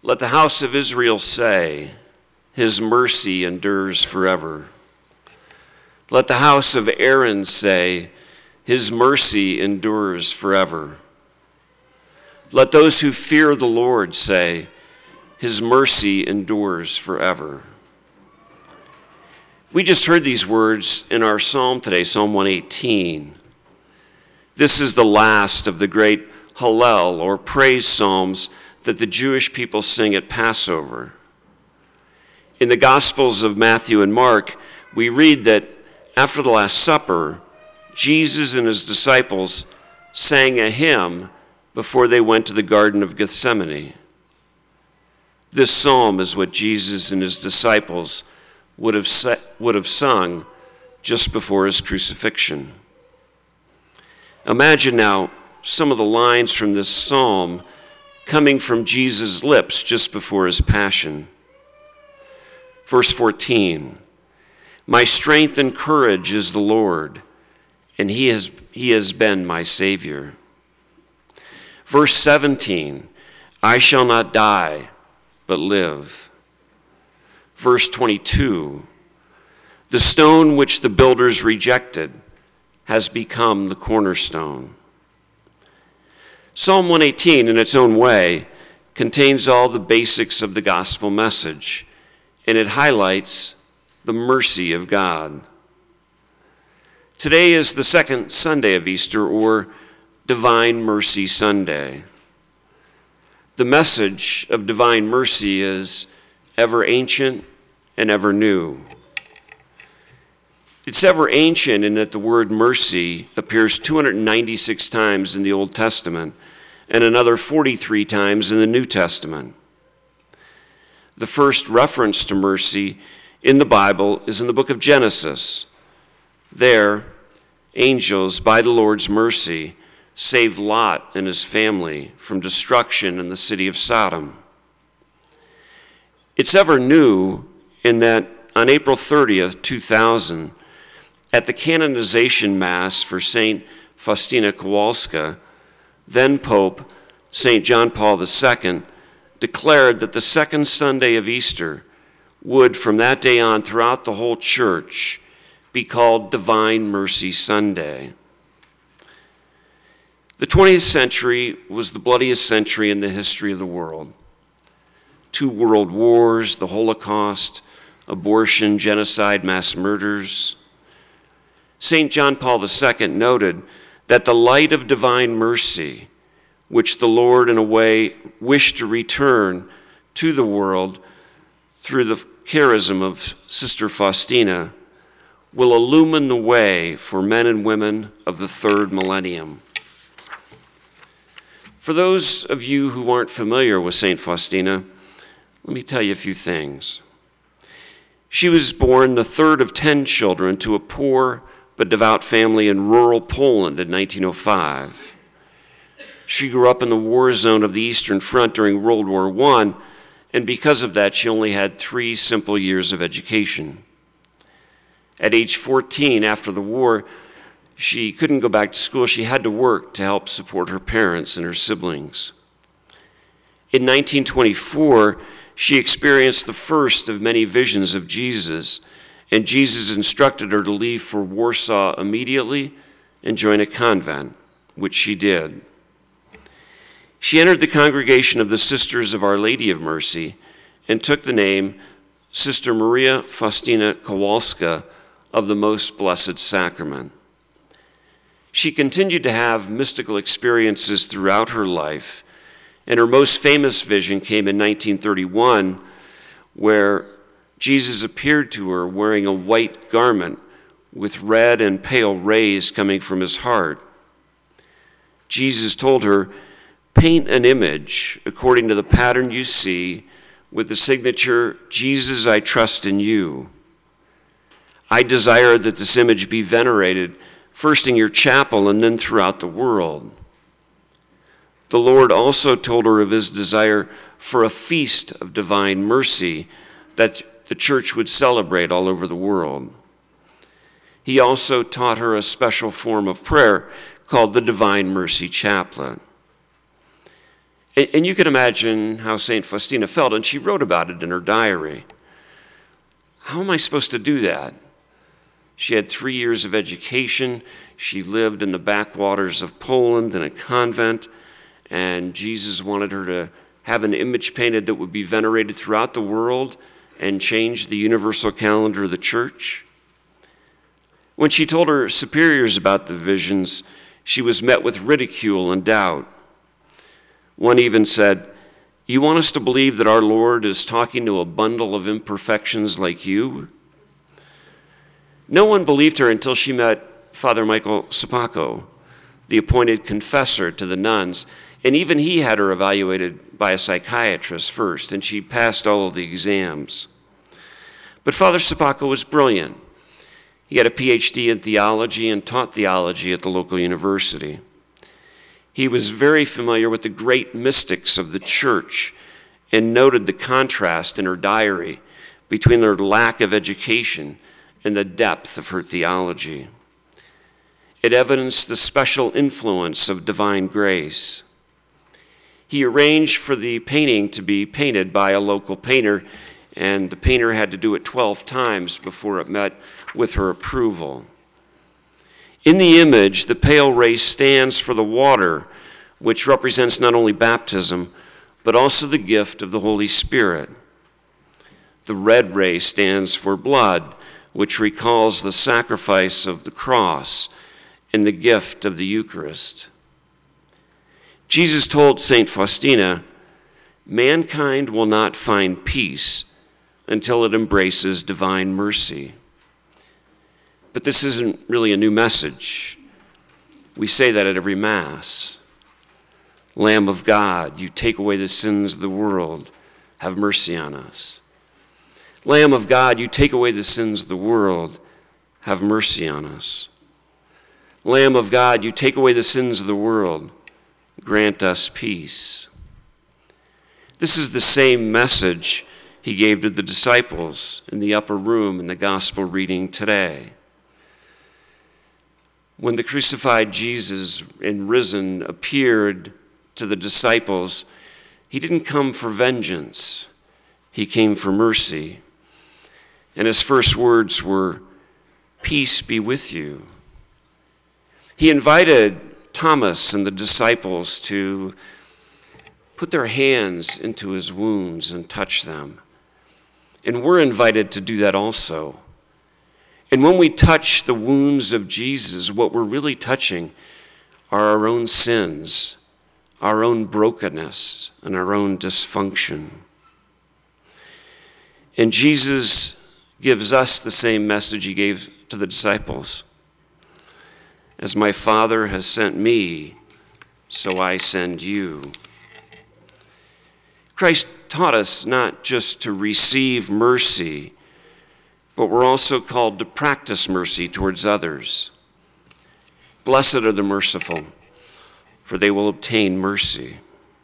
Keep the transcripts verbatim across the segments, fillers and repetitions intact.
Let the house of Israel say, his mercy endures forever. Let the house of Aaron say, his mercy endures forever. Let those who fear the Lord say, his mercy endures forever. We just heard these words in our psalm today, Psalm one eighteen. This is the last of the great Hallel, or praise psalms, that the Jewish people sing at Passover. In the Gospels of Matthew and Mark, we read that after the Last Supper, Jesus and his disciples sang a hymn before they went to the Garden of Gethsemane. This psalm is what Jesus and his disciples would have se- would have sung just before his crucifixion. Imagine now some of the lines from this psalm coming from Jesus' lips just before his passion. Verse fourteen, my strength and courage is the Lord, and he has, he has been my Savior. Verse seventeen, I shall not die, but live. Verse twenty-two, the stone which the builders rejected has become the cornerstone. Psalm one eighteen, in its own way, contains all the basics of the gospel message, and it highlights the mercy of God. Today is the second Sunday of Easter, or Divine Mercy Sunday. The message of divine mercy is ever ancient and ever new. It's ever ancient in that the word mercy appears two hundred ninety-six times in the Old Testament and another forty-three times in the New Testament. The first reference to mercy in the Bible is in the book of Genesis. There, angels, by the Lord's mercy, saved Lot and his family from destruction in the city of Sodom. It's ever new in that on April thirtieth, two thousand, at the canonization mass for Saint Faustina Kowalska, then Pope Saint John Paul the Second declared that the second Sunday of Easter would, from that day on throughout the whole church, be called Divine Mercy Sunday. The twentieth century was the bloodiest century in the history of the world. Two world wars, the Holocaust, abortion, genocide, mass murders. Saint John Paul the Second noted that the light of divine mercy, which the Lord in a way wished to return to the world through the charism of Sister Faustina, will illumine the way for men and women of the third millennium. For those of you who aren't familiar with Saint Faustina, let me tell you a few things. She was born the third of ten children to a poor but devout family in rural Poland in nineteen oh five. She grew up in the war zone of the Eastern Front during World War One, and because of that, she only had three simple years of education. At age fourteen, after the war, she couldn't go back to school. She had to work to help support her parents and her siblings. In nineteen twenty-four, she experienced the first of many visions of Jesus, and Jesus instructed her to leave for Warsaw immediately and join a convent, which she did. She entered the congregation of the Sisters of Our Lady of Mercy and took the name Sister Maria Faustina Kowalska of the Most Blessed Sacrament. She continued to have mystical experiences throughout her life, and her most famous vision came in nineteen thirty-one, where Jesus appeared to her wearing a white garment with red and pale rays coming from his heart. Jesus told her, paint an image according to the pattern you see with the signature, Jesus, I trust in you. I desire that this image be venerated first in your chapel and then throughout the world. The Lord also told her of his desire for a feast of divine mercy that the church would celebrate all over the world. He also taught her a special form of prayer called the Divine Mercy Chaplet. And, and you can imagine how Saint Faustina felt, and she wrote about it in her diary. How am I supposed to do that? She had three years of education. She lived in the backwaters of Poland in a convent, and Jesus wanted her to have an image painted that would be venerated throughout the world and change the universal calendar of the church. When she told her superiors about the visions, she was met with ridicule and doubt. One even said, "You want us to believe that our Lord is talking to a bundle of imperfections like you?" No one believed her until she met Father Michael Sopoćko, the appointed confessor to the nuns, and even he had her evaluated by a psychiatrist first, and she passed all of the exams. But Father Sopoćko was brilliant. He had a P H D in theology and taught theology at the local university. He was very familiar with the great mystics of the church and noted the contrast in her diary between their lack of education and the depth of her theology. It evidenced the special influence of divine grace. He arranged for the painting to be painted by a local painter, and the painter had to do it twelve times before it met with her approval. In the image, the pale ray stands for the water, which represents not only baptism, but also the gift of the Holy Spirit. The red ray stands for blood, which recalls the sacrifice of the cross and the gift of the Eucharist. Jesus told Saint Faustina, "Mankind will not find peace until it embraces divine mercy." But this isn't really a new message. We say that at every Mass. Lamb of God, you take away the sins of the world, have mercy on us. Lamb of God, you take away the sins of the world, have mercy on us. Lamb of God, you take away the sins of the world, grant us peace. This is the same message he gave to the disciples in the upper room in the gospel reading today. When the crucified Jesus and risen appeared to the disciples, he didn't come for vengeance. He came for mercy. And his first words were, "Peace be with you." He invited Thomas and the disciples to put their hands into his wounds and touch them. And we're invited to do that also. And when we touch the wounds of Jesus, what we're really touching are our own sins, our own brokenness, and our own dysfunction. And Jesus gives us the same message he gave to the disciples. As my Father has sent me, so I send you. Christ taught us not just to receive mercy, but we're also called to practice mercy towards others. Blessed are the merciful, for they will obtain mercy.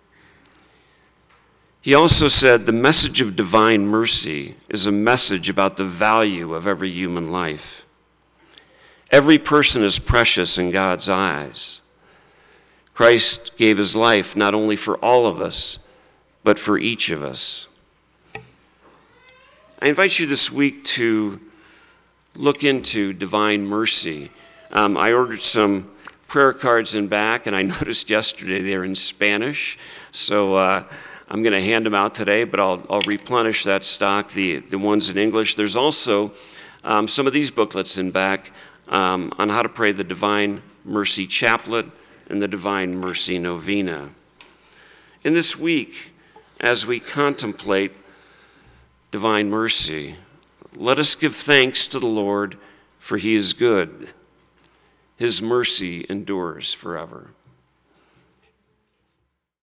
He also said the message of divine mercy is a message about the value of every human life. Every person is precious in God's eyes. Christ gave his life not only for all of us, but for each of us. I invite you this week to look into divine mercy. Um, I ordered some prayer cards in back, and I noticed yesterday they're in Spanish, so uh, I'm going to hand them out today, but I'll, I'll replenish that stock, the, the ones in English. There's also um, some of these booklets in back um, on how to pray the Divine Mercy Chaplet and the Divine Mercy Novena. In this week, as we contemplate divine mercy, let us give thanks to the Lord, for he is good. His mercy endures forever.